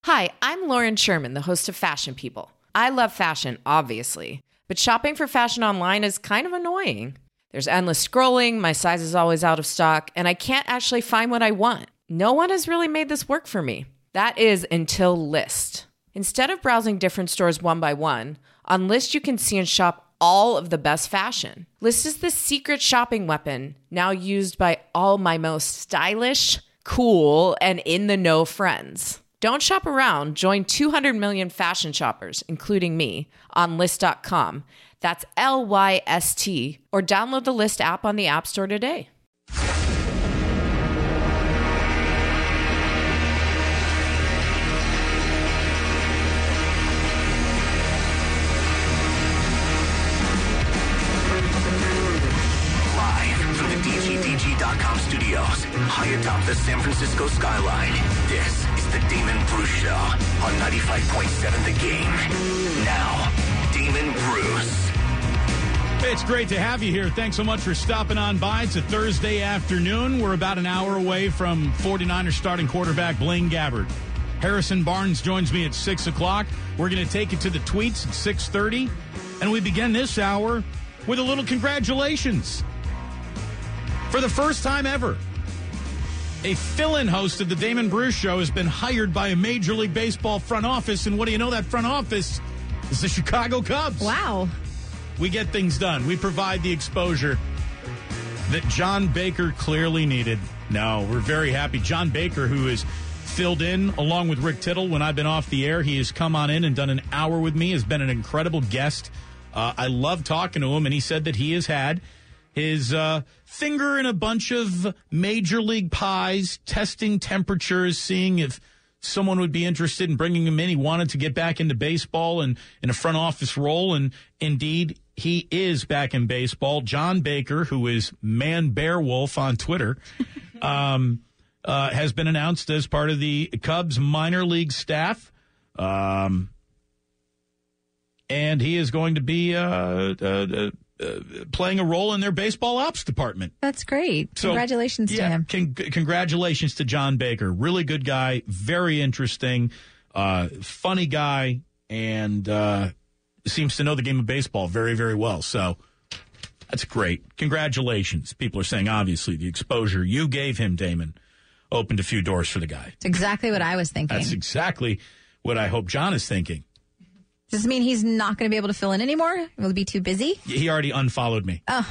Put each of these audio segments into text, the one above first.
Hi, I'm Lauren Sherman, the host of Fashion People. I love fashion, obviously, but shopping for fashion online is kind of annoying. There's endless scrolling, my size is always out of stock, and I can't actually find what I want. No one has really made this work for me. That is until Lyst. Instead of browsing different stores one by one, on Lyst you can see and shop all of the best fashion. Lyst is the secret shopping weapon, now used by all my most stylish, cool, and in-the-know friends. Don't shop around. Join 200 million fashion shoppers, including me, on Lyst.com. That's Lyst, or download the Lyst app on the App Store today. Live from the DGDG.com studios, high atop the San Francisco skyline, this is the Damon Bruce Show on 95.7 The Game. Now, Damon Bruce. It's great to have you here. Thanks so much for stopping on by. It's a Thursday afternoon. We're about an hour away from 49ers starting quarterback Blaine Gabbert. Harrison Barnes joins me at 6 o'clock. We're going to take it to the tweets at 6:30. And we begin this hour with a little congratulations. For the first time ever, a fill-in host of the Damon Bruce Show has been hired by a Major League Baseball front office. And what do you know? That front office is the Chicago Cubs. Wow. We get things done. We provide the exposure that John Baker clearly needed. No, we're very happy. John Baker, who has filled in along with Rick Tittle when I've been off the air, he has come on in and done an hour with me, has been an incredible guest. I love talking to him, and he said that he has had his finger in a bunch of major league pies, testing temperatures, seeing if someone would be interested in bringing him in. He wanted to get back into baseball and in a front office role, and indeed, he is back in baseball. John Baker, who is Man Bear Wolf on Twitter, has been announced as part of the Cubs minor league staff, and he is going to be playing a role in their baseball ops department. That's great. Congratulations to him. Congratulations to John Baker. Really good guy, very interesting, funny guy, and seems to know the game of baseball very, very well. So that's great. Congratulations. People are saying, obviously, the exposure you gave him, Damon, opened a few doors for the guy. It's exactly what I was thinking. That's exactly what I hope John is thinking. Does this mean he's not going to be able to fill in anymore? Will he be too busy? He already unfollowed me. Oh.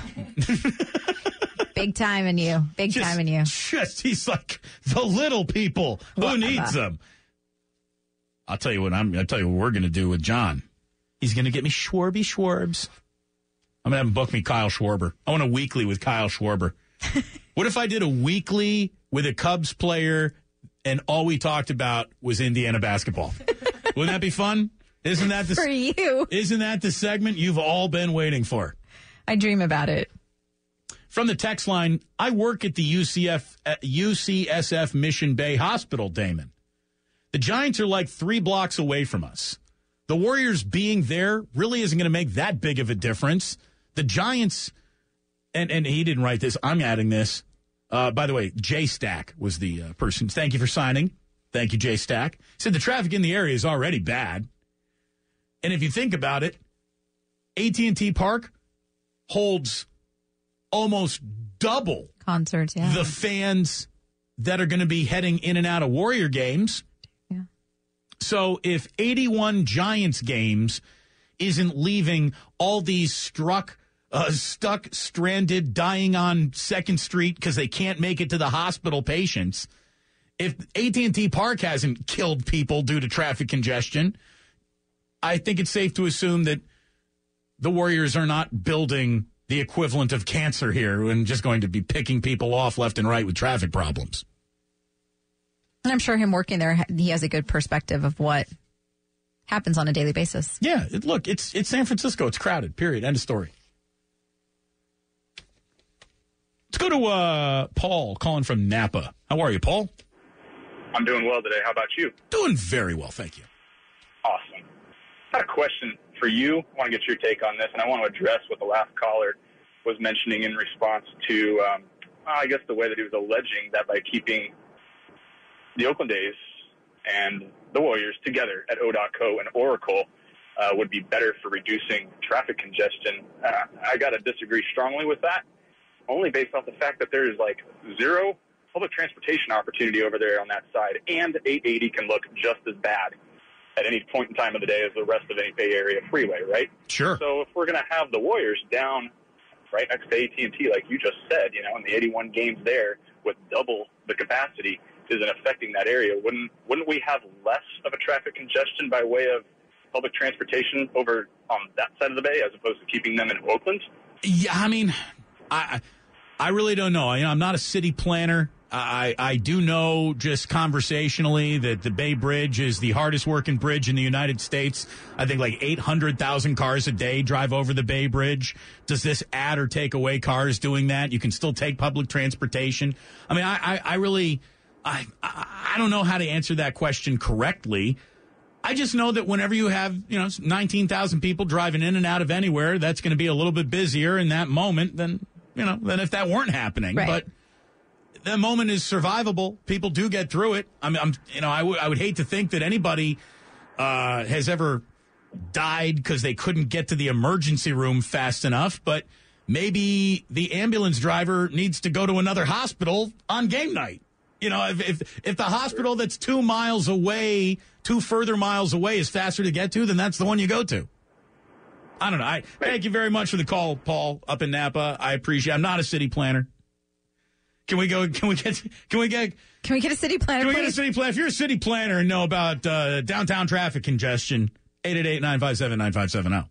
Big time in you. Time in you. He's like the little people. Who needs them? I'll tell you what we're going to do with John. He's going to get me Schwarbs. I'm going to have him book me Kyle Schwarber. I want a weekly with Kyle Schwarber. What if I did a weekly with a Cubs player and all we talked about was Indiana basketball? Wouldn't that be fun? Isn't that for you? Isn't that the segment you've all been waiting for? I dream about it. From the text line, I work at the UCSF Mission Bay Hospital, Damon. The Giants are like 3 blocks away from us. The Warriors being there really isn't going to make that big of a difference. The Giants, and he didn't write this, I'm adding this. By the way, Jay Stack was the person. Thank you for signing. Thank you, Jay Stack. He said the traffic in the area is already bad. And if you think about it, AT&T Park holds almost double concerts, the fans that are going to be heading in and out of Warrior games. Yeah. So if 81 Giants games isn't leaving all these stuck, stranded, dying on 2nd Street because they can't make it to the hospital patients, if AT&T Park hasn't killed people due to traffic congestion, I think it's safe to assume that the Warriors are not building the equivalent of cancer here and just going to be picking people off left and right with traffic problems. And I'm sure him working there, he has a good perspective of what happens on a daily basis. Yeah, look, it's San Francisco. It's crowded, period. End of story. Let's go to Paul calling from Napa. How are you, Paul? I'm doing well today. How about you? Doing very well, thank you. Awesome. I got a question for you. I want to get your take on this, and I want to address what the last caller was mentioning in response to, I guess, the way that he was alleging that by keeping the Oakland A's and the Warriors together at O.co and Oracle would be better for reducing traffic congestion. I got to disagree strongly with that, only based off the fact that there's like zero public transportation opportunity over there on that side, and 880 can look just as bad at any point in time of the day as the rest of any Bay Area freeway, right? Sure. So if we're going to have the Warriors down right next to AT&T, like you just said, you know, and the 81 games there with double the capacity isn't affecting that area, wouldn't we have less of a traffic congestion by way of public transportation over on that side of the Bay as opposed to keeping them in Oakland? Yeah, I mean, I really don't know. I'm not a city planner. I do know just conversationally that the Bay Bridge is the hardest working bridge in the United States. I think like 800,000 cars a day drive over the Bay Bridge. Does this add or take away cars doing that? You can still take public transportation. I mean, I really don't know how to answer that question correctly. I just know that whenever you have, 19,000 people driving in and out of anywhere, that's going to be a little bit busier in that moment than if that weren't happening. Right. But the moment is survivable. People do get through it. I would hate to think that anybody has ever died because they couldn't get to the emergency room fast enough. But maybe the ambulance driver needs to go to another hospital on game night. If the hospital that's 2 miles away, 2 further miles away is faster to get to, then that's the one you go to. I don't know. Thank you very much for the call, Paul, up in Napa. I appreciate it. I'm not a city planner. Can we get a city planner? Can we get a city planner? If you're a city planner and know about downtown traffic congestion, 888-957-9570.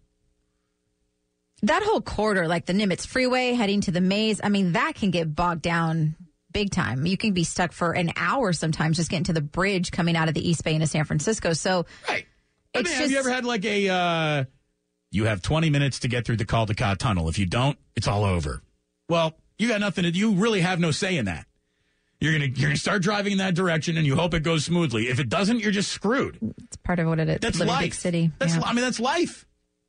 That whole corridor, like the Nimitz Freeway heading to the Maze, I mean, that can get bogged down big time. You can be stuck for an hour sometimes just getting to the bridge coming out of the East Bay into San Francisco. So, right. Have you ever had like you have 20 minutes to get through the Caldecott Tunnel. If you don't, it's all over. Well, you got nothing you really have no say in that. You're gonna start driving in that direction and you hope it goes smoothly. If it doesn't, you're just screwed. It's part of what it is. That's live life. In a big city. That's life.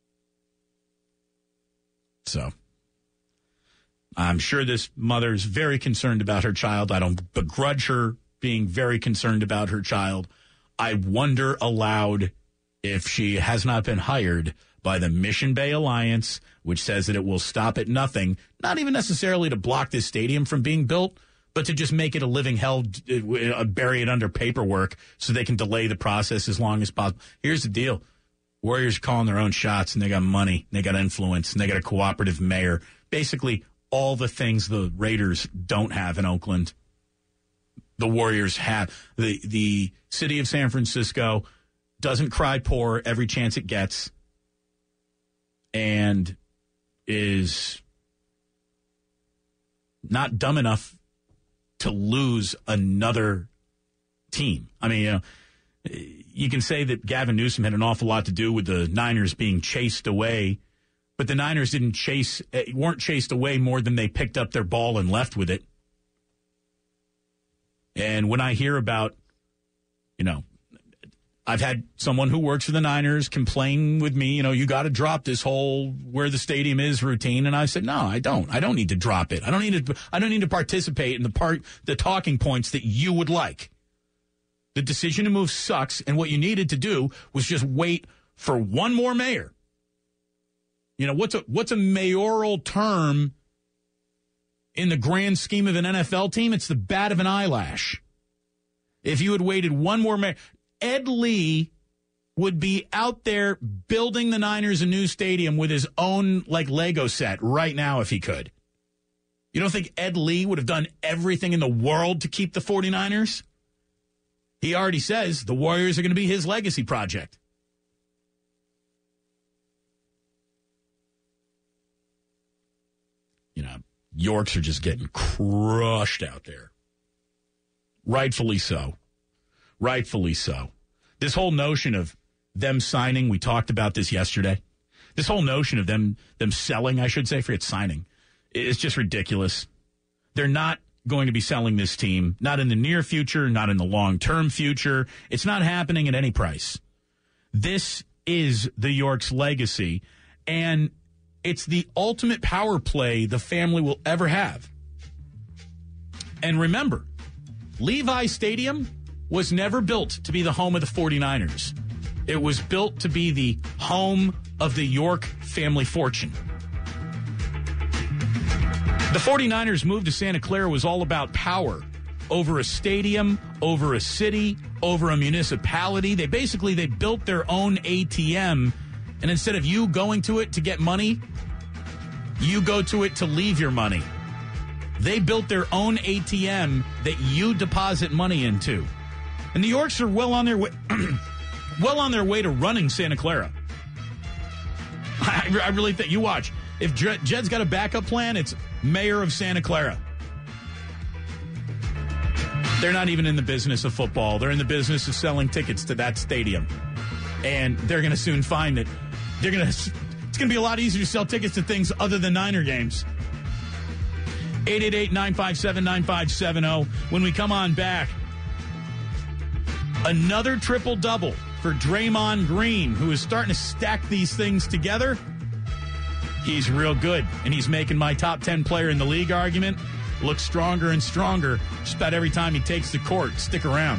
So I'm sure this mother's very concerned about her child. I don't begrudge her being very concerned about her child. I wonder aloud if she has not been hired by the Mission Bay Alliance, which says that it will stop at nothing, not even necessarily to block this stadium from being built, but to just make it a living hell, bury it under paperwork so they can delay the process as long as possible. Here's the deal. Warriors are calling their own shots, and they got money, and they got influence, and they got a cooperative mayor. Basically, all the things the Raiders don't have in Oakland, the Warriors have. The city of San Francisco doesn't cry poor every chance it gets and is not dumb enough to lose another team. I mean, you can say that Gavin Newsom had an awful lot to do with the Niners being chased away, but the Niners weren't chased away more than they picked up their ball and left with it. And when I hear about, I've had someone who works for the Niners complain with me, you got to drop this whole where the stadium is routine. And I said, no, I don't. I don't need to drop it. I don't need to participate in the talking points that you would like. The decision to move sucks. And what you needed to do was just wait for one more mayor. What's a mayoral term in the grand scheme of an NFL team? It's the bat of an eyelash. If you had waited one more mayor, Ed Lee would be out there building the Niners a new stadium with his own Lego set right now if he could. You don't think Ed Lee would have done everything in the world to keep the 49ers? He already says the Warriors are going to be his legacy project. Yorks are just getting crushed out there. Rightfully so. Rightfully so. This whole notion of them signing, we talked about this yesterday. This whole notion of them selling, I should say, forget signing, is just ridiculous. They're not going to be selling this team, not in the near future, not in the long-term future. It's not happening at any price. This is the Yorks' legacy, and it's the ultimate power play the family will ever have. And remember, Levi Stadium was never built to be the home of the 49ers. It was built to be the home of the York family fortune. The 49ers move to Santa Clara was all about power over a stadium, over a city, over a municipality. They built their own ATM, and instead of you going to it to get money, you go to it to leave your money. They built their own ATM that you deposit money into. And the Yorks are well on their way to running Santa Clara. I really think, you watch. If Jed's got a backup plan, it's mayor of Santa Clara. They're not even in the business of football. They're in the business of selling tickets to that stadium. And they're going to soon find that it's going to be a lot easier to sell tickets to things other than Niner games. 888-957-9570. When we come on back, another triple-double for Draymond Green, who is starting to stack these things together. He's real good, and he's making my top 10 player in the league argument look stronger and stronger just about every time he takes the court. Stick around.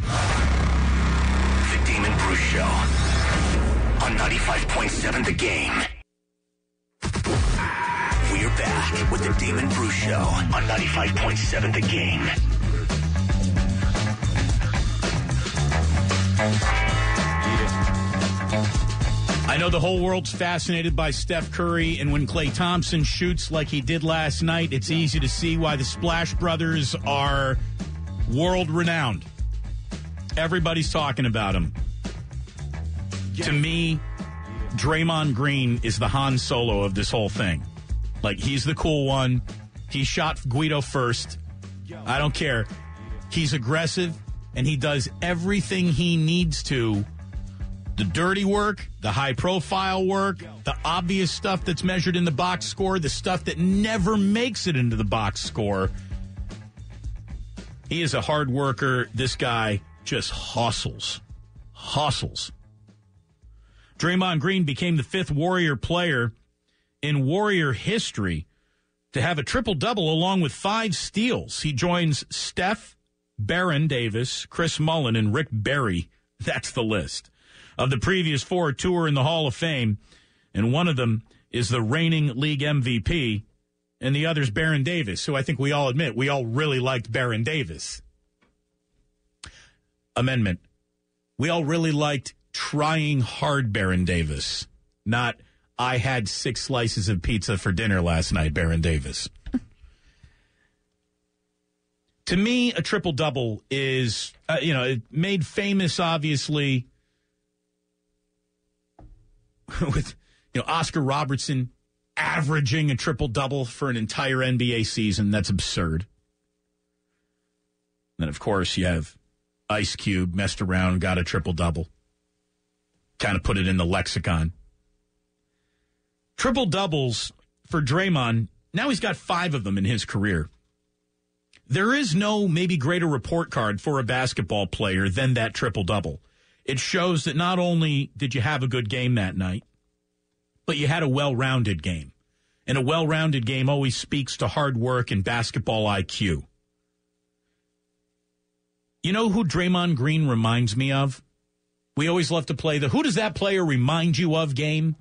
The Damon Bruce Show on 95.7 The Game. We're back with the Damon Bruce Show on 95.7 The Game. I know the whole world's fascinated by Steph Curry, and when Klay Thompson shoots like he did last night, it's easy to see why the Splash Brothers are world-renowned. Everybody's talking about him. To me, Draymond Green is the Han Solo of this whole thing. Like, he's the cool one. He shot Guido first. I don't care. He's aggressive, and he does everything he needs to. The dirty work, the high-profile work, the obvious stuff that's measured in the box score, the stuff that never makes it into the box score. He is a hard worker. This guy just hustles. Draymond Green became the fifth Warrior player in Warrior history to have a triple-double along with 5 steals. He joins Steph, Baron Davis, Chris Mullin, and Rick Barry. That's the list. Of the previous 4, 2 are in the Hall of Fame, and one of them is the reigning league MVP, and the other's Baron Davis, who I think we all admit we all really liked Baron Davis. Amendment. We all really liked trying hard Baron Davis, not I had 6 slices of pizza for dinner last night, Baron Davis. To me, a triple-double is, made famous, obviously, with Oscar Robertson averaging a triple-double for an entire NBA season. That's absurd. Then, of course, you have Ice Cube messed around, got a triple-double. Kind of put it in the lexicon. Triple-doubles for Draymond, now he's got 5 of them in his career. There is no maybe greater report card for a basketball player than that triple-double. It shows that not only did you have a good game that night, but you had a well-rounded game. And a well-rounded game always speaks to hard work and basketball IQ. You know who Draymond Green reminds me of? We always love to play the who does that player remind you of game?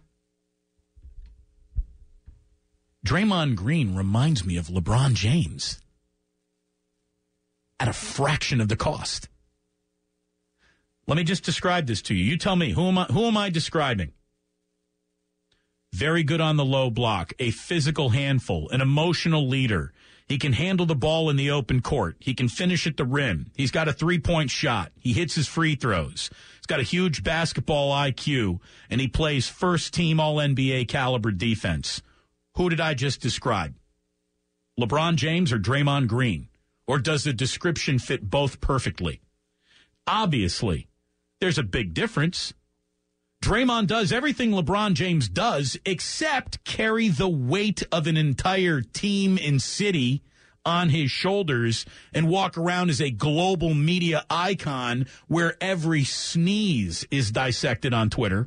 Draymond Green reminds me of LeBron James at a fraction of the cost. Let me just describe this to you. You tell me, who am I describing? Very good on the low block, a physical handful, an emotional leader. He can handle the ball in the open court. He can finish at the rim. He's got a 3-point shot. He hits his free throws. He's got a huge basketball IQ, and he plays first-team All-NBA caliber defense. Who did I just describe? LeBron James or Draymond Green? Or does the description fit both perfectly? Obviously, there's a big difference. Draymond does everything LeBron James does except carry the weight of an entire team and city on his shoulders and walk around as a global media icon where every sneeze is dissected on Twitter.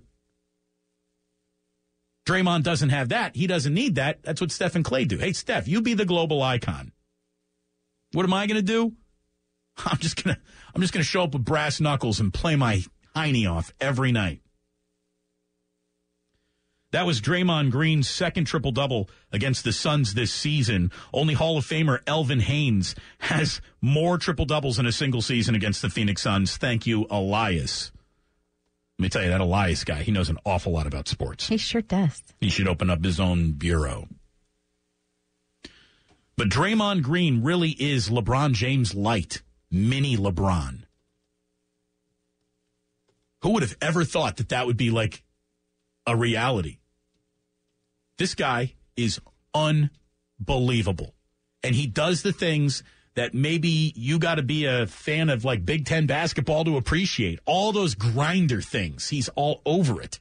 Draymond doesn't have that. He doesn't need that. That's what Steph and Klay do. Hey, Steph, you be the global icon. What am I going to do? I'm just gonna show up with brass knuckles and play my hiney off every night. That was Draymond Green's second triple-double against the Suns this season. Only Hall of Famer Elvin Haynes has more triple-doubles in a single season against the Phoenix Suns. Thank you, Elias. Let me tell you, that Elias guy, he knows an awful lot about sports. He sure does. He should open up his own bureau. But Draymond Green really is LeBron James light, mini LeBron. Who would have ever thought that that would be like a reality? This guy is unbelievable. And he does the things that maybe you got to be a fan of like Big Ten basketball to appreciate. All those grinder things. He's all over it.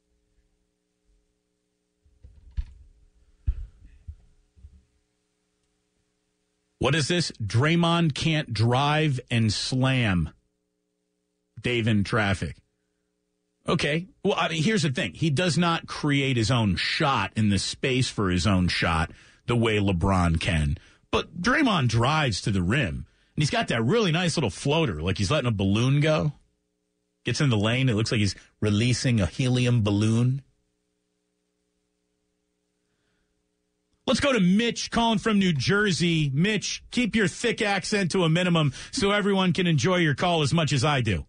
What is this? Draymond can't drive and slam. Dave in traffic. Okay. Well, I mean, here's the thing. He does not create his own shot in the space for his own shot the way LeBron can. But Draymond drives to the rim, and he's got that really nice little floater, like he's letting a balloon go. Gets in the lane. It looks like he's releasing a helium balloon. Let's go to Mitch calling from New Jersey. Mitch, keep your thick accent to a minimum so everyone can enjoy your call as much as I do.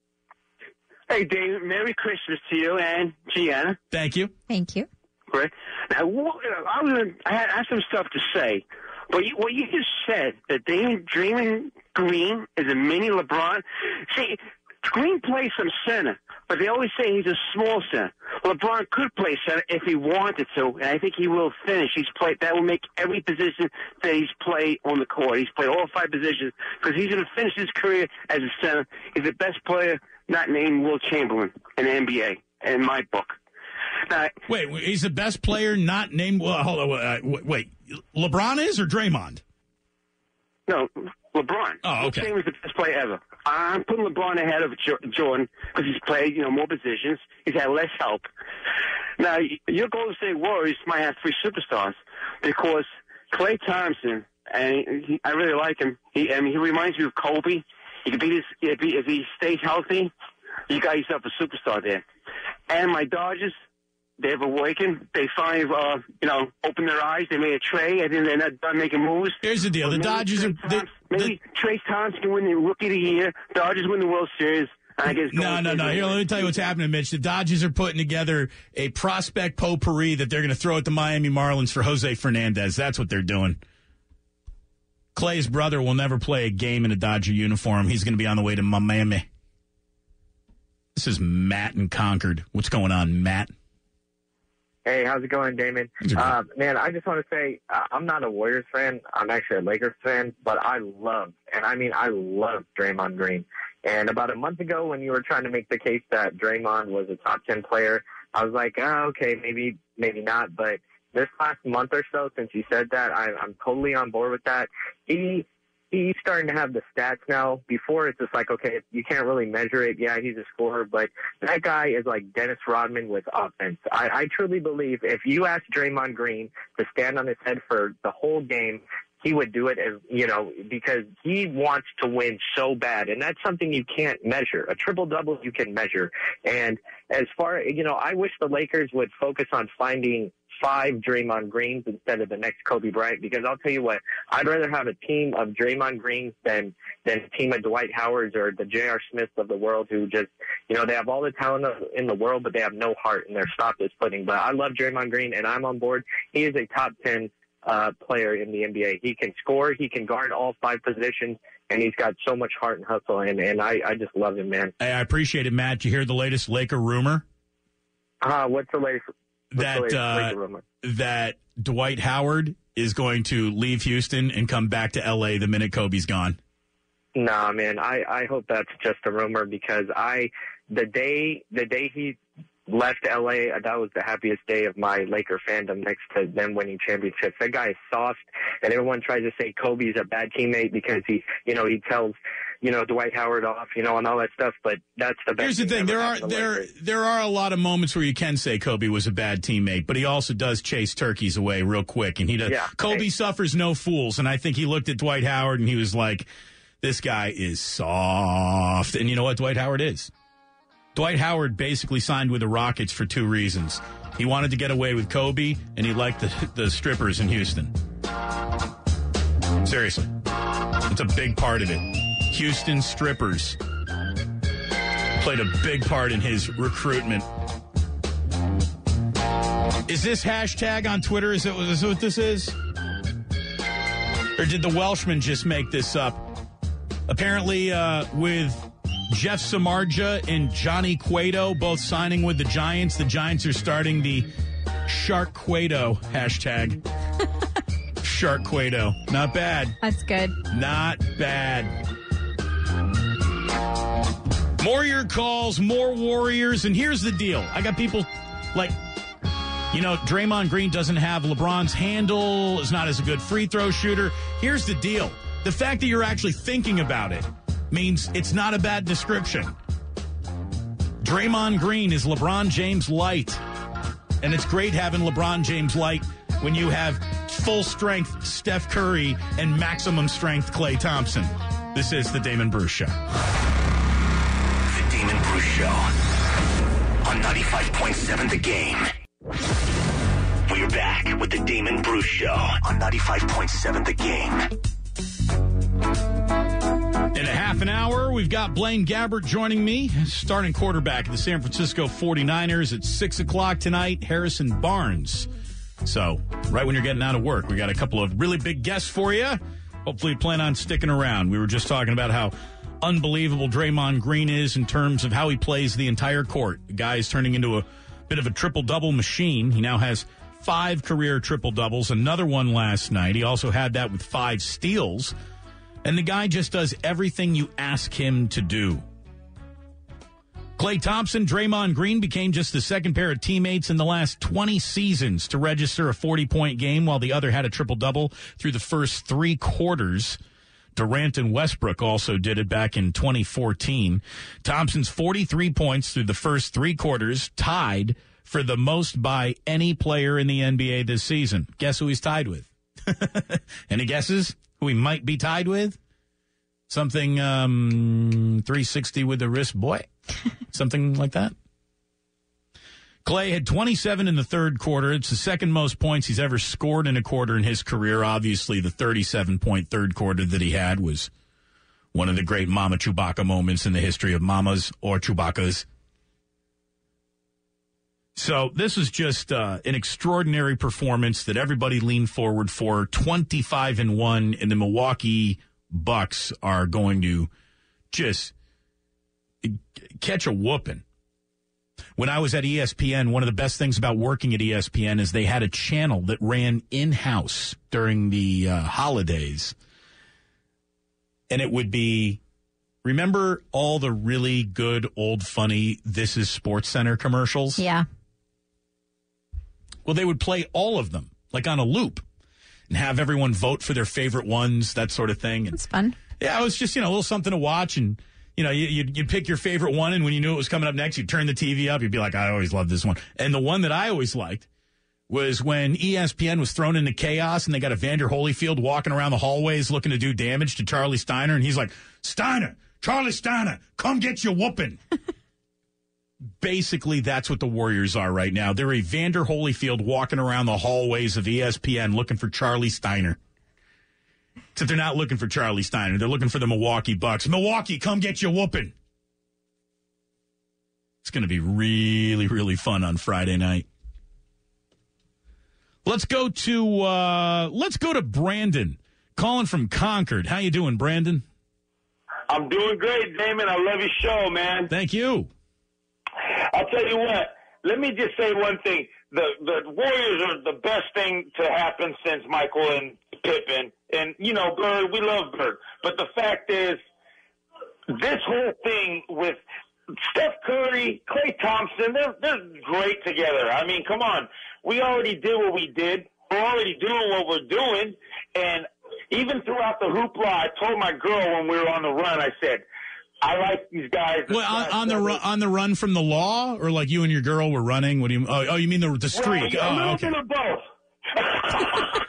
Hey, Dave, Merry Christmas to you and Gianna. Thank you. Thank you. Great. Now, I had some stuff to say, but what you just said, that Draymond Green is a mini LeBron. See, Green plays some center, but they always say he's a small center. LeBron could play center if he wanted to, and I think he will finish. That will make every position that he's played on the court. He's played all 5 positions because he's going to finish his career as a center. He's the best player not named Will Chamberlain in the NBA, in my book. Now, wait, he's the best player not named. Well, hold on. Wait, LeBron is or Draymond? No, LeBron. Oh, okay. He was the best player ever. I'm putting LeBron ahead of Jordan because he's played, more positions. He's had less help. Now, your Golden State Warriors might have 3 superstars because Klay Thompson, and I really like him. He reminds me of Kobe. He could if he stays healthy, you got yourself a superstar there. And my Dodgers, they've awakened. They finally, opened their eyes. They made a trade. I think they're not done making moves. Here's the deal. The Dodgers are... Maybe Trace Thompson can win the Rookie of the Year. Dodgers win the World Series. I guess No. Here, let me tell you what's happening, Mitch. The Dodgers are putting together a prospect potpourri that they're going to throw at the Miami Marlins for Jose Fernandez. That's what they're doing. Clay's brother will never play a game in a Dodger uniform. He's going to be on the way to Miami. This is Matt in Concord. What's going on, Matt? Hey, how's it going, Damon? Man, I just want to say I'm not a Warriors fan. I'm actually a Lakers fan, but I love Draymond Green. And about a month ago when you were trying to make the case that Draymond was a top 10 player, I was like, okay, maybe not. But this last month or so since you said that, I'm totally on board with that. He's starting to have the stats now. Before, it's just like, okay, you can't really measure it. Yeah, he's a scorer, but that guy is like Dennis Rodman with offense. I truly believe if you ask Draymond Green to stand on his head for the whole game, he would do it, because he wants to win so bad. And that's something you can't measure. A triple-double you can measure. And as far, I wish the Lakers would focus on finding 5 Draymond Greens instead of the next Kobe Bryant, because I'll tell you what, I'd rather have a team of Draymond Greens than a team of Dwight Howards or the J.R. Smiths of the world who just, they have all the talent in the world, but they have no heart and their stop is pudding. But I love Draymond Green, and I'm on board. He is a top 10 player in the NBA. He can score, he can guard all 5 positions, and he's got so much heart and hustle, and I just love him, man. Hey, I appreciate it, Matt. You hear the latest Laker rumor? What's the latest? That Dwight Howard is going to leave Houston and come back to L.A. the minute Kobe's gone. Nah, man, I hope that's just a rumor because the day he left L.A., that was the happiest day of my Laker fandom next to them winning championships. That guy is soft, and everyone tries to say Kobe's a bad teammate because he tells Dwight Howard off, and all that stuff, but that's the best. Here's the thing. There are a lot of moments where you can say Kobe was a bad teammate, but he also does chase turkeys away real quick, and he does. Yeah, Kobe suffers no fools, and I think he looked at Dwight Howard and he was like, This guy is soft. And you know what Dwight Howard is? Dwight Howard basically signed with the Rockets for two reasons. He wanted to get away with Kobe, and he liked the strippers in Houston. Seriously. It's a big part of it. Houston strippers played a big part in his recruitment. Is this hashtag on Twitter? Is what this is? Or did the Welshman just make this up? Apparently, with Jeff Samardzija and Johnny Cueto both signing with the Giants are starting the Shark Cueto hashtag. Shark Cueto. Not bad. That's good. Not bad. More your calls, more Warriors, and here's the deal. I got people like, Draymond Green doesn't have LeBron's handle, is not as a good free throw shooter. Here's the deal. The fact that you're actually thinking about it means it's not a bad description. Draymond Green is LeBron James light. And it's great having LeBron James light when you have full-strength Steph Curry and maximum-strength Klay Thompson. This is the Damon Bruce Show. The Damon Bruce Show on 95.7 The Game. We're back with the Damon Bruce Show on 95.7 The Game. In a half an hour, we've got Blaine Gabbert joining me, starting quarterback of the San Francisco 49ers at 6 o'clock tonight, Harrison Barnes. So, right when you're getting out of work, we got a couple of really big guests for you. Hopefully you plan on sticking around. We were just talking about how unbelievable Draymond Green is in terms of how he plays the entire court. The guy is turning into a bit of a triple-double machine. He now has 5 career triple-doubles, another one last night. He also had that with 5 steals. And the guy just does everything you ask him to do. Klay Thompson, Draymond Green became just the second pair of teammates in the last 20 seasons to register a 40-point game, while the other had a triple-double through the first 3 quarters. Durant and Westbrook also did it back in 2014. Thompson's 43 points through the first 3 quarters, tied for the most by any player in the NBA this season. Guess who he's tied with? Any guesses who he might be tied with? Something 360 with the wrist, boy. Something like that. Klay had 27 in the third quarter. It's the second most points he's ever scored in a quarter in his career. Obviously, the 37-point third quarter that he had was one of the great Mama Chewbacca moments in the history of Mamas or Chewbaccas. So this is just an extraordinary performance that everybody leaned forward for. 25-1, and the Milwaukee Bucks are going to just catch a whooping. When I was at ESPN, one of the best things about working at ESPN is they had a channel that ran in-house during the holidays. And it would be, remember all the really good, old, funny This Is Sports Center commercials? Yeah. Well, they would play all of them, like on a loop, and have everyone vote for their favorite ones, that sort of thing. And that's fun. yeah, it was just, a little something to watch. And, you'd pick your favorite one, and when you knew it was coming up next, you'd turn the TV up. You'd be like, I always loved this one. And the one that I always liked was when ESPN was thrown into chaos, and they got Evander Holyfield walking around the hallways looking to do damage to Charlie Steiner. And he's like, Charlie Steiner, come get your whooping. Basically, that's what the Warriors are right now. They're Evander Holyfield walking around the hallways of ESPN looking for Charlie Steiner. Except they're not looking for Charlie Steiner. They're looking for the Milwaukee Bucks. Milwaukee, come get your whooping. It's going to be really, really fun on Friday night. Let's go to Brandon, calling from Concord. How you doing, Brandon? I'm doing great, Damon. I love your show, man. Thank you. I'll tell you what. Let me just say one thing. The Warriors are the best thing to happen since Michael and Pippen. And, Bird, we love Bird. But the fact is, this whole thing with Steph Curry, Klay Thompson, they're great together. I mean, come on. We already did what we did. We're already doing what we're doing. And even throughout the hoopla, I told my girl when we were on the run, I said, I like these guys. Well, on the run from the law, or like you and your girl were running? What do you? Oh, you mean the streak? Right, oh, okay. A little bit of both.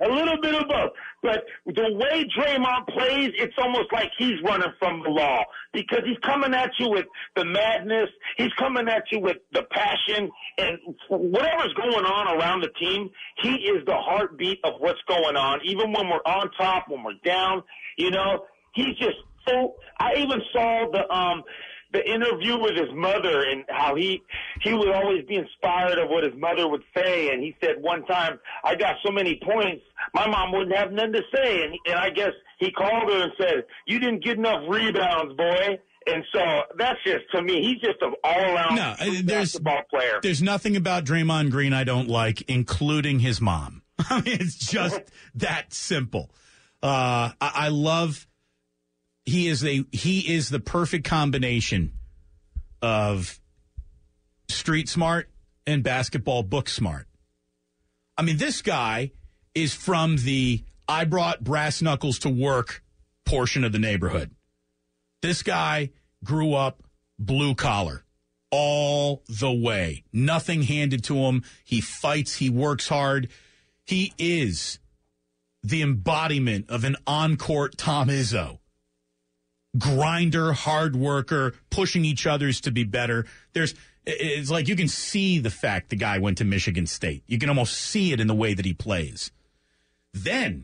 A little bit of both. But the way Draymond plays, it's almost like he's running from the law because he's coming at you with the madness. He's coming at you with the passion. And whatever's going on around the team, he is the heartbeat of what's going on. Even when we're on top, when we're down, he's just so – I even saw the interview with his mother and how he would always be inspired of what his mother would say. And he said one time, I got so many points, my mom wouldn't have nothing to say. And I guess he called her and said, you didn't get enough rebounds, boy. And so that's just, to me, he's just an all-around basketball player. There's nothing about Draymond Green I don't like, including his mom. I mean, it's just that simple. I love... He is the perfect combination of street smart and basketball book smart. I mean, this guy is from the I brought brass knuckles to work portion of the neighborhood. This guy grew up blue collar all the way. Nothing handed to him. He fights. He works hard. He is the embodiment of an on-court Tom Izzo. Grinder, hard worker, pushing each others to be better. It's like you can see the fact the guy went to Michigan State. You can almost see it in the way that he plays. Then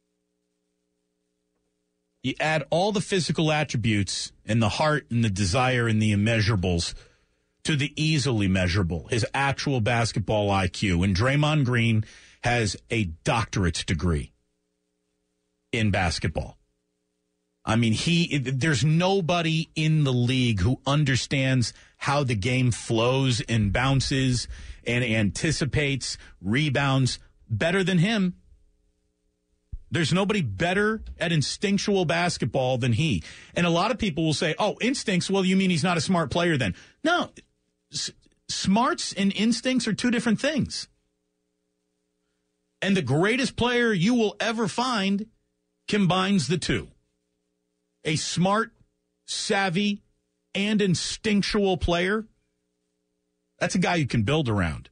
you add all the physical attributes and the heart and the desire and the immeasurables to the easily measurable, his actual basketball IQ. And Draymond Green has a doctorate's degree in basketball. I mean, there's nobody in the league who understands how the game flows and bounces and anticipates rebounds better than him. There's nobody better at instinctual basketball than he. And a lot of people will say, oh, instincts, well, you mean he's not a smart player then? No, smarts and instincts are two different things. And the greatest player you will ever find combines the two. A smart, savvy, and instinctual player, that's a guy you can build around.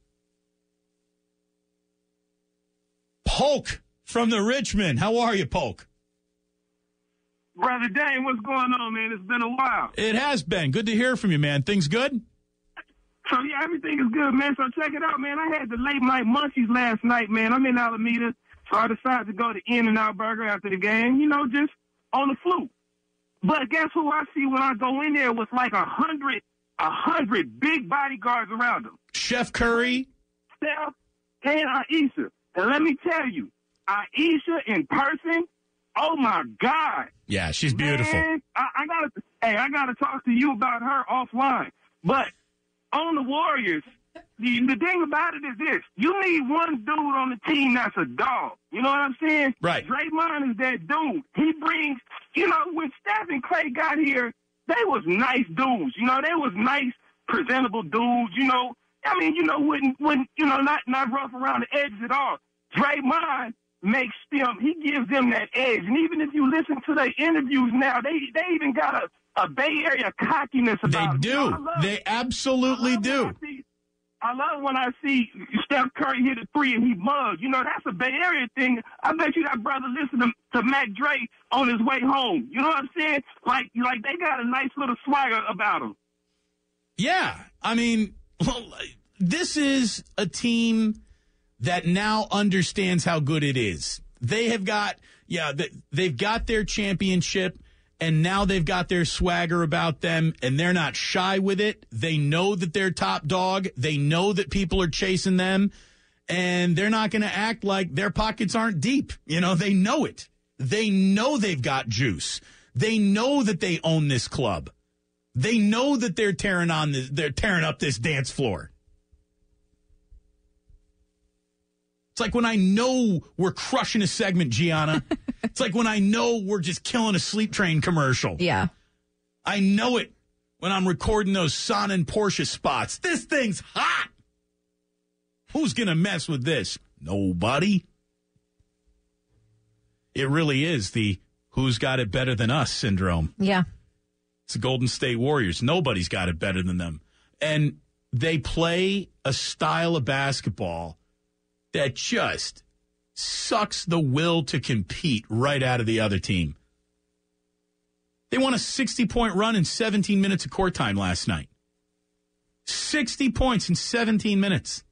Polk from the Richmond. How are you, Polk? Brother Dane, what's going on, man? It's been a while. It has been. Good to hear from you, man. Things good? So, yeah, everything is good, man. So check it out, man. I had the late night munchies last night, man. I'm in Alameda, so I decided to go to In-N-Out Burger after the game, just on the fluke. But guess who I see when I go in there with like 100 big bodyguards around them? Chef Curry. Steph and Aisha. And let me tell you, Aisha in person, oh my God. Yeah, she's beautiful. Man, I gotta talk to you about her offline. But on the Warriors, the thing about it is this. You need one dude on the team that's a dog. You know what I'm saying? Right. Draymond is that dude. He brings, when Steph and Clay got here, they was nice dudes. They was nice, presentable dudes. Wouldn't not rough around the edges at all. Draymond makes them, he gives them that edge. And even if you listen to their interviews now, they even got a Bay Area cockiness about them. They absolutely do. I love when I see Steph Curry hit a three and he mugs. That's a Bay Area thing. I bet you that brother listened to Mac Dre on his way home. You know what I'm saying? Like they got a nice little swagger about them. Yeah. I mean, this is a team that now understands how good it is. They've got their championship. And now they've got their swagger about them, and they're not shy with it. They know that they're top dog. They know that people are chasing them, and they're not going to act like their pockets aren't deep. They know it. They know they've got juice. They know that they own this club. They know that they're tearing up this dance floor. It's like when I know we're crushing a segment, Gianna. It's like when I know we're just killing a sleep train commercial. Yeah. I know it when I'm recording those Sana and Porsche spots. This thing's hot. Who's going to mess with this? Nobody. It really is the who's got it better than us syndrome. Yeah. It's the Golden State Warriors. Nobody's got it better than them. And they play a style of basketball that just sucks the will to compete right out of the other team. They won a 60-point run in 17 minutes of court time last night. 60 points in 17 minutes.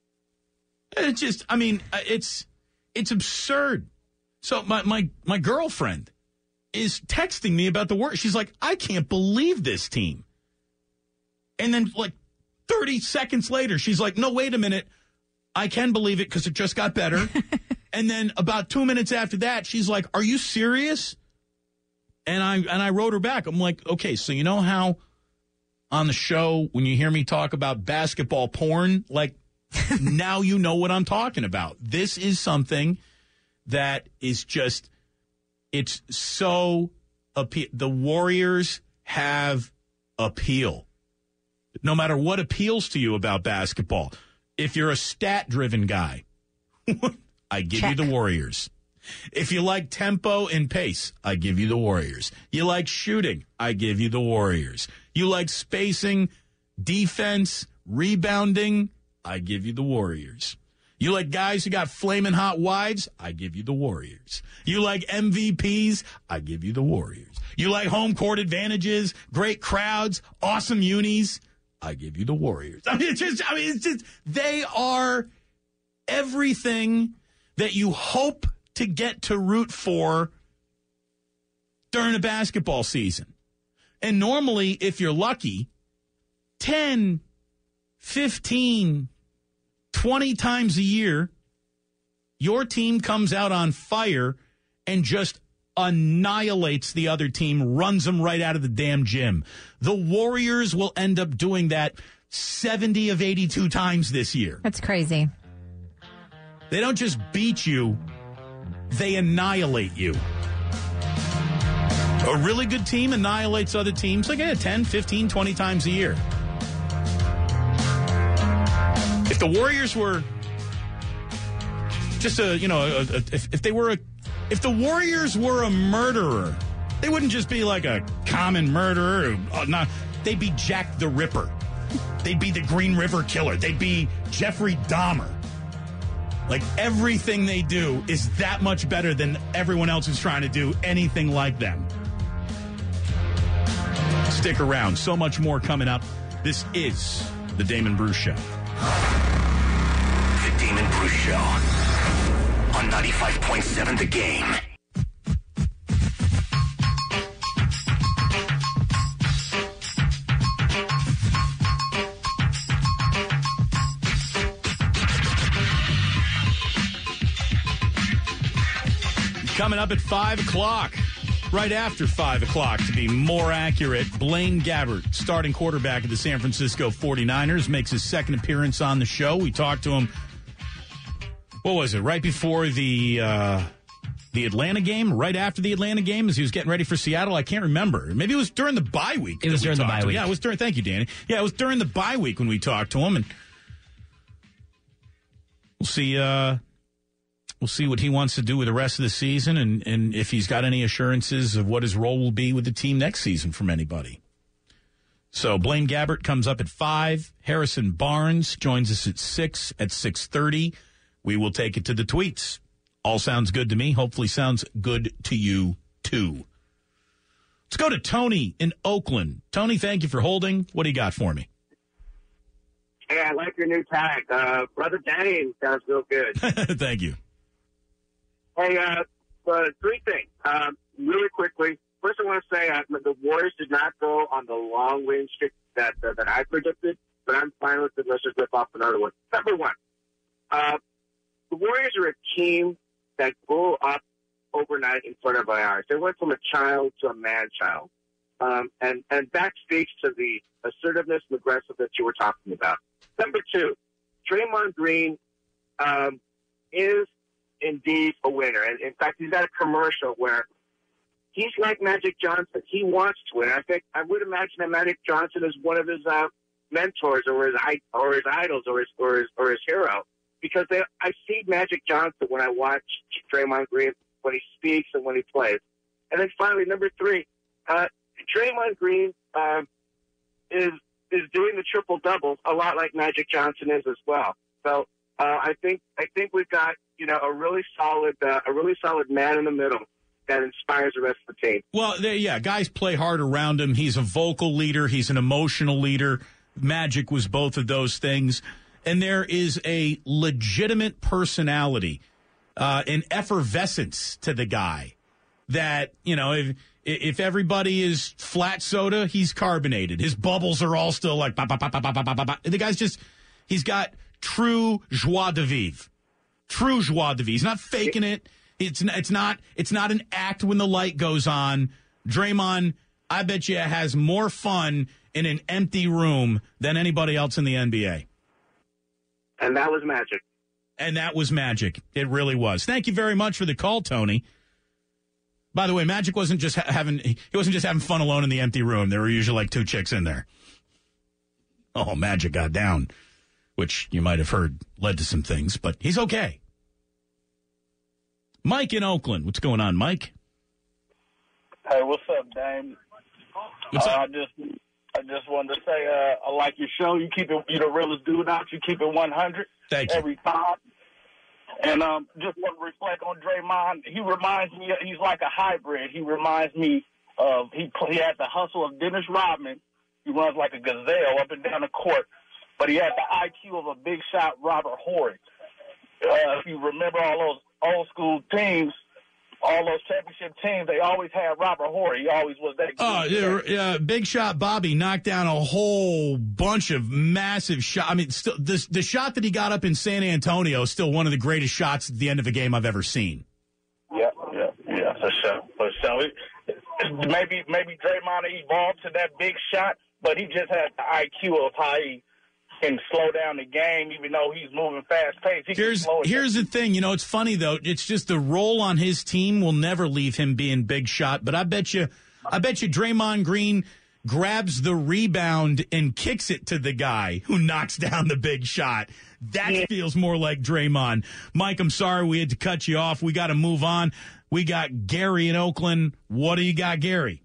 It's just, I mean, it's absurd. So my girlfriend is texting me about the Warriors. She's like, I can't believe this team. And then, like, 30 seconds later, she's like, no, wait a minute. I can believe it because it just got better. And then about 2 minutes after that, she's like, are you serious? And I wrote her back. I'm like, okay, so you know how on the show when you hear me talk about basketball porn, like, now you know what I'm talking about. This is something that is just, it's so the Warriors have appeal. No matter what appeals to you about basketball. If you're a stat-driven guy, I give you the Warriors. If you like tempo and pace, I give you the Warriors. You like shooting, I give you the Warriors. You like spacing, defense, rebounding, I give you the Warriors. You like guys who got flaming hot wives, I give you the Warriors. You like MVPs, I give you the Warriors. You like home court advantages, great crowds, awesome unis, I give you the Warriors. It's just they are everything that you hope to get to root for during a basketball season. And normally, if you're lucky, 10, 15, 20 times a year, your team comes out on fire and just annihilates the other team, runs them right out of the damn gym. The Warriors will end up doing that 70 of 82 times this year. That's crazy. They don't just beat you, they annihilate you. A really good team annihilates other teams like 10, 15, 20 times a year. If the Warriors were just if the Warriors were a murderer, they wouldn't just be like a common murderer. They'd be Jack the Ripper. They'd be the Green River Killer. They'd be Jeffrey Dahmer. Like, everything they do is that much better than everyone else who's trying to do anything like them. Stick around. So much more coming up. This is The Damon Bruce Show. The Damon Bruce Show on 95.7 The Game. Coming up at 5 o'clock, right after 5 o'clock to be more accurate, Blaine Gabbert, starting quarterback of the San Francisco 49ers, makes his second appearance on the show. We talked to him, what was it, right before the Atlanta game, right after the Atlanta game, as he was getting ready for Seattle? I can't remember. Maybe it was during the bye week. It was during the bye week. Yeah, it was during, thank you, Danny. Yeah, it was during the bye week when we talked to him, and we'll see what he wants to do with the rest of the season and if he's got any assurances of what his role will be with the team next season from anybody. So Blaine Gabbert comes up at 5. Harrison Barnes joins us at 6, at 6:30. We will take it to the tweets. All sounds good to me. Hopefully sounds good to you, too. Let's go to Tony in Oakland. Tony, thank you for holding. What do you got for me? Hey, I like your new tag. Brother Danny sounds real good. Thank you. Hey, three things. Really quickly. First, I want to say the Warriors did not go on the long win streak that I predicted, but I'm fine with it. Let's just rip off another one. Number one, the Warriors are a team that grew up overnight in front of our eyes. They went from a child to a man-child. And that speaks to the assertiveness and aggressiveness that you were talking about. Number two, Draymond Green is indeed a winner. And in fact, he's got a commercial where he's like Magic Johnson. He wants to win. I would imagine that Magic Johnson is one of his mentors or his idols or his hero, because I see Magic Johnson when I watch Draymond Green, when he speaks and when he plays. And then finally, number three, Draymond Green is doing the triple doubles a lot like Magic Johnson is as well. So I think we've got a really solid man in the middle that inspires the rest of the team. Well, guys play hard around him. He's a vocal leader. He's an emotional leader. Magic was both of those things. And there is a legitimate personality, an effervescence to the guy that, if everybody is flat soda, he's carbonated. His bubbles are all still like, bah, bah, bah, bah, bah, bah, bah, bah. The guy's he's got true joie de vivre. True joie de vivre. He's not faking it. It's not an act when the light goes on. Draymond, I bet you, has more fun in an empty room than anybody else in the NBA. And that was magic. And that was magic. It really was. Thank you very much for the call, Tony. By the way, Magic wasn't just having fun alone in the empty room. There were usually like 2 chicks in there. Oh, Magic got down, which you might have heard led to some things, but he's okay. Mike in Oakland. What's going on, Mike? Hey, what's up, Dame? What's up? I just wanted to say I like your show. You keep it, you're the realest dude out. You keep it 100 Thank you. every time. And just want to reflect on Draymond. He reminds me, he's like a hybrid. He reminds me of, he had the hustle of Dennis Rodman. He runs like a gazelle up and down the court. But he had the IQ of a big shot Robert Horry. If you remember all those old school teams, all those championship teams, they always had Robert Horry. He always was that good. Oh, Big Shot Bobby knocked down a whole bunch of massive shots. I mean, still, the shot that he got up in San Antonio is still one of the greatest shots at the end of a game I've ever seen. Yeah, for sure. Maybe Draymond evolved to that big shot, but he just has the IQ of how he can slow down the game, even though he's moving fast-paced. Here's the thing. It's funny, though. It's just the role on his team will never leave him being Big Shot. But I bet you Draymond Green grabs the rebound and kicks it to the guy who knocks down the big shot. That feels more like Draymond. Mike, I'm sorry we had to cut you off. We got to move on. We got Gary in Oakland. What do you got, Gary?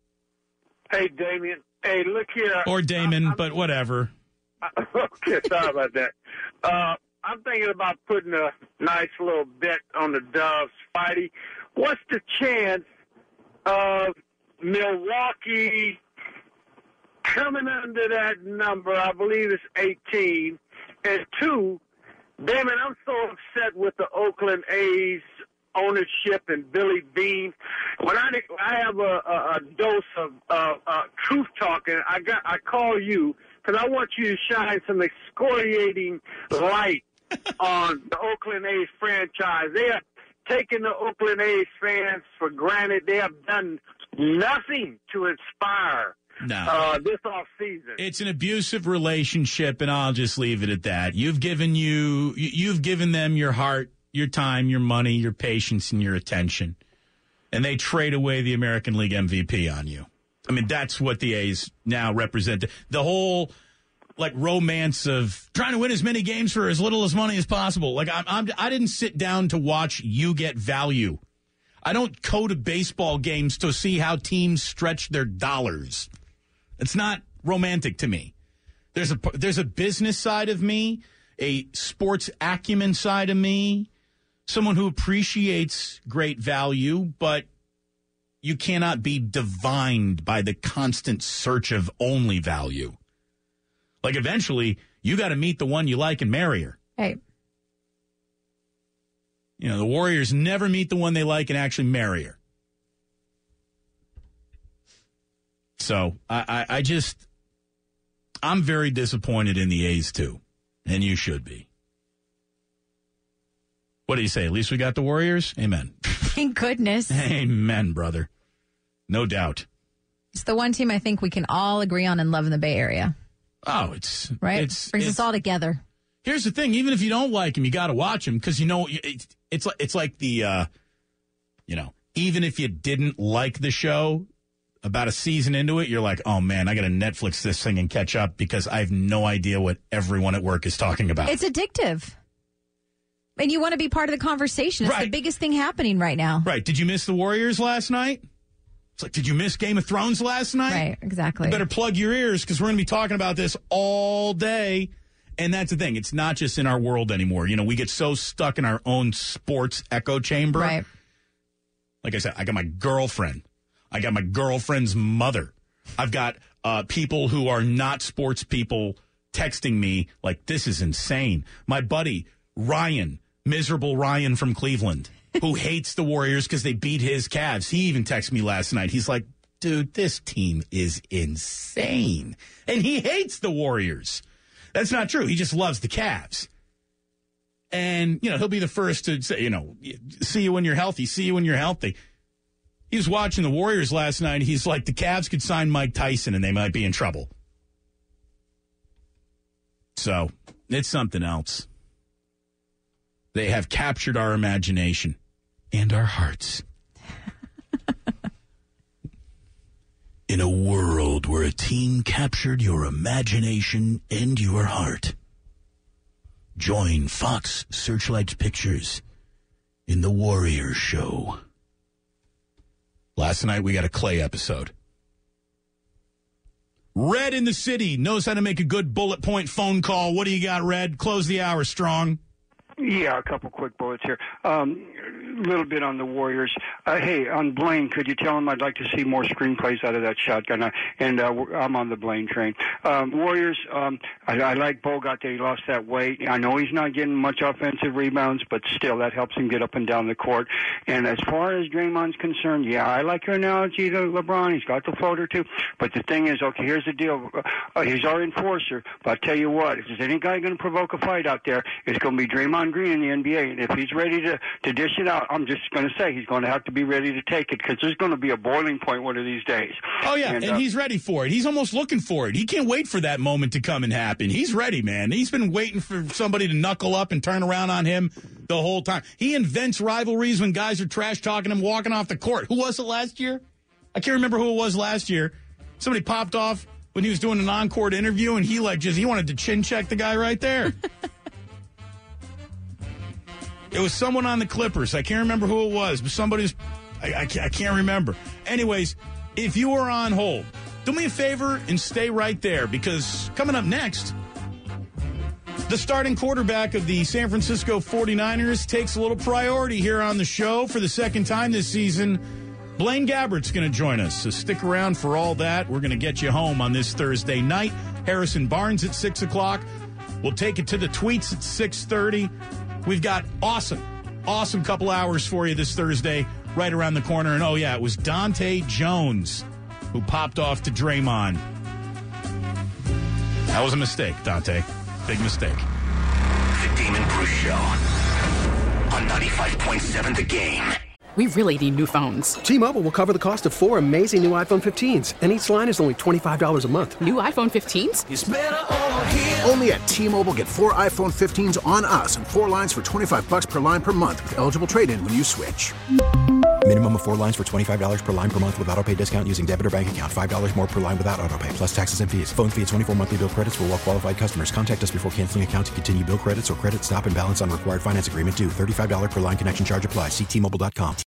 Hey, Damien. Hey, look here. Or Damon, but whatever. Okay, sorry about that. I'm thinking about putting a nice little bet on the Doves, Spidey. What's the chance of Milwaukee coming under that number? I believe it's 18. And 2, Damon, I'm so upset with the Oakland A's ownership and Billy Beane. When I have a dose of truth talking, I call you because I want you to shine some excoriating light on the Oakland A's franchise. They have taken the Oakland A's fans for granted. They have done nothing to inspire this offseason. It's an abusive relationship, and I'll just leave it at that. You've given them your heart, your time, your money, your patience, and your attention, and they trade away the American League MVP on you. I mean, that's what the A's now represent. The whole romance of trying to win as many games for as little as money as possible. I didn't sit down to watch you get value. I don't go to baseball games to see how teams stretch their dollars. It's not romantic to me. There's a business side of me, a sports acumen side of me, someone who appreciates great value, but you cannot be divined by the constant search of only value. Eventually, you got to meet the one you like and marry her. Hey. The Warriors never meet the one they like and actually marry her. So I'm very disappointed in the A's too, and you should be. What do you say? At least we got the Warriors? Amen. Thank goodness. Amen, brother. No doubt. It's the one team I think we can all agree on and love in the Bay Area. Oh, it's right. Brings us all together. Here's the thing: even if you don't like him, you got to watch him because it's like the even if you didn't like the show, about a season into it, you're like, oh man, I got to Netflix this thing and catch up because I have no idea what everyone at work is talking about. It's addictive. And you want to be part of the conversation. It's the biggest thing happening right now. Right. Did you miss the Warriors last night? It's like, did you miss Game of Thrones last night? Right, exactly. You better plug your ears because we're going to be talking about this all day. And that's the thing. It's not just in our world anymore. You know, we get so stuck in our own sports echo chamber. Right. Like I said, I got my girlfriend. I got my girlfriend's mother. I've got people who are not sports people texting me like, this is insane. My buddy, Ryan, miserable Ryan from Cleveland, who hates the Warriors because they beat his Cavs. He even texted me last night. He's like, dude, this team is insane. And he hates the Warriors. That's not true. He just loves the Cavs. And, you know, he'll be the first to say, you know, see you when you're healthy, see you when you're healthy. He was watching the Warriors last night. He's like, the Cavs could sign Mike Tyson and they might be in trouble. So it's something else. They have captured our imagination and our hearts. In a world where a team captured your imagination and your heart, join Fox Searchlight Pictures in the Warriors show. Last night we got a Clay episode. Red in the city knows how to make a good bullet point phone call. What do you got, Red? Close the hour strong. Yeah, a couple quick bullets here. A little bit on the Warriors. Hey, on Blaine, could you tell him I'd like to see more screenplays out of that shotgun? I'm on the Blaine train. Warriors, I like Bogut that he lost that weight. I know he's not getting much offensive rebounds, but still, that helps him get up and down the court. And as far as Draymond's concerned, yeah, I like your analogy to LeBron. He's got the floater, too. But the thing is, okay, here's the deal. He's our enforcer. But I'll tell you what, if there's any guy going to provoke a fight out there, it's going to be Draymond Green in the NBA. And if he's ready to dish it out, I'm just going to say he's going to have to be ready to take it because there's going to be a boiling point one of these days. Oh, yeah, and he's ready for it. He's almost looking for it. He can't wait for that moment to come and happen. He's ready, man. He's been waiting for somebody to knuckle up and turn around on him the whole time. He invents rivalries when guys are trash-talking him walking off the court. Who was it last year? I can't remember who it was last year. Somebody popped off when he was doing an on-court interview, and he wanted to chin-check the guy right there. It was someone on the Clippers. I can't remember who it was, but somebody's... I can't remember. Anyways, if you are on hold, do me a favor and stay right there, because coming up next, the starting quarterback of the San Francisco 49ers takes a little priority here on the show for the second time this season. Blaine Gabbert's going to join us, so stick around for all that. We're going to get you home on this Thursday night. Harrison Barnes at 6 o'clock. We'll take it to the tweets at 6:30. We've got awesome couple hours for you this Thursday, right around the corner. And, oh, yeah, it was Dante Jones who popped off to Draymond. That was a mistake, Dante. Big mistake. The Damon Bruce Show on 95.7 The Game. We really need new phones. T-Mobile will cover the cost of 4 amazing new iPhone 15s, and each line is only $25 a month. New iPhone 15s? It's better over here. Only at T-Mobile, get 4 iPhone 15s on us and 4 lines for $25 per line per month with eligible trade-in when you switch. Minimum of 4 lines for $25 per line per month with autopay discount using debit or bank account. $5 more per line without autopay, plus taxes and fees. Phone fee at 24 monthly bill credits for well-qualified customers. Contact us before canceling account to continue bill credits or credit stop and balance on required finance agreement due. $35 per line connection charge applies. See T-Mobile.com.